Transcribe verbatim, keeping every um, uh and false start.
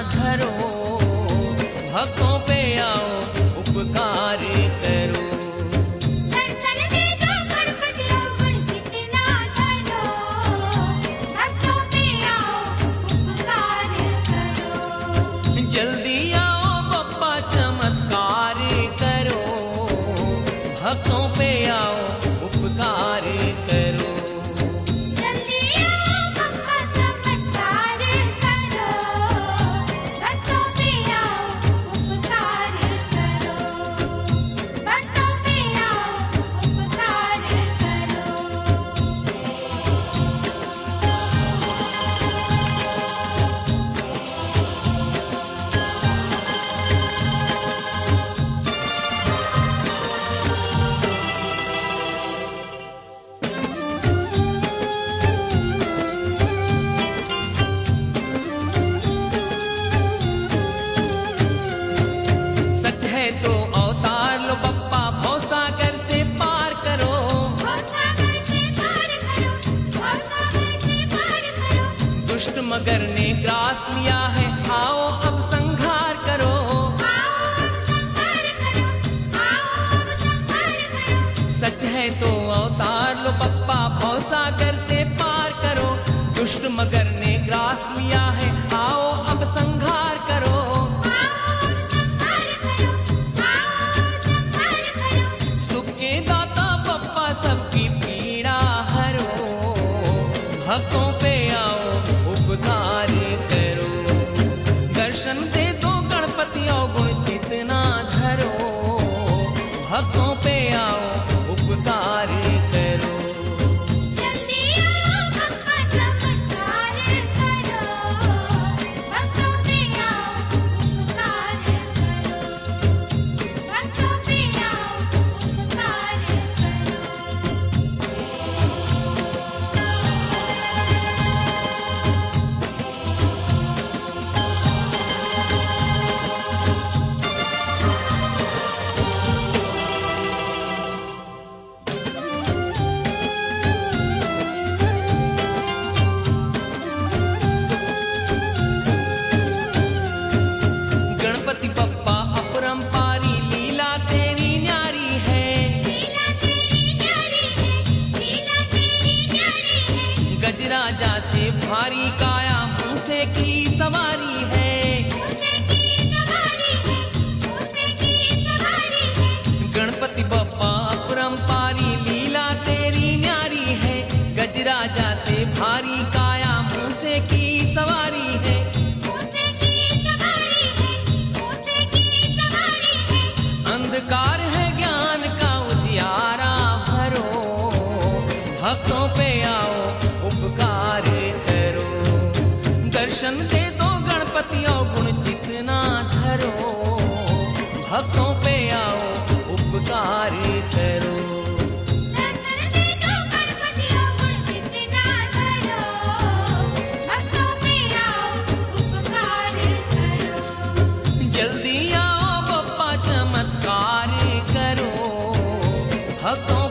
धरो, भक्तों पे आओ उपकार करो। दर्शन दे दो गणपति अवगुण जितना धरो, भक्तों पे आओ उपकार करो। जल्दी आओ बप्पा चमत्कार करो, भक्तों पे आओ उपकार करो। जल्दी आओ बप्पा चमत्कार करो, भक्तों पे आओ उपकार करो, भक्तों पे आओ उपकार करो। सच है तो अवतार लो बप्पा, भवसागर से पार करो। भवसागर से पार करो, भवसागर से पार करो। दुष्ट मगर ने ग्रास लिया है, आओ अब संहार करो। आओ अब संहार करो, आओ अब संहार करो। सच है तो अवतार लो बप्पा, भवसागर से पार करो। दुष्ट मगर ने ग्रास लिया है, आओ अब संहार करो। आओ अब संहार करो, आओ अब संहार करो। सुख के दाता बप्पा सबकी पीड़ा हरो, भक्तों पे आओ उपकार करो। दर्शन दे दो गणपति अवगुण जितना धरो, भक्तों पे आओ उपकार करो। जल्दी आओ बप्पा चमत्कार करो, भक्तों पे आओ उपकार करो, भक्तों पे आओ उपकार करो। गणपति बप्पा अपरंपारी, लीला तेरी न्यारी है। लीला तेरी न्यारी है, लीला तेरी न्यारी है। गजराजा से भारी काया, मूसे की सवारी है। मूसे की सवारी है, मूसे की सवारी है। गणपति बप्पा अपरंपारी, लीला तेरी न्यारी है। गजराजा से भारी काया, मूसे की सवारी है। मूसे की सवारी है, मूसे की सवारी है। अंधकार है ज्ञान का उजियारा भरो, भक्तों पे आओ उपकार करो। दर्शन दे दो गणपति अवगुण जितना धरो, भक्तों पे आओ उपकार करो। दर्शन दे दो गणपति अवगुण जितना धरो, भक्तों पे आओ उपकार करो। जल्दी आओ बप्पा चमत्कार करो, भक्तों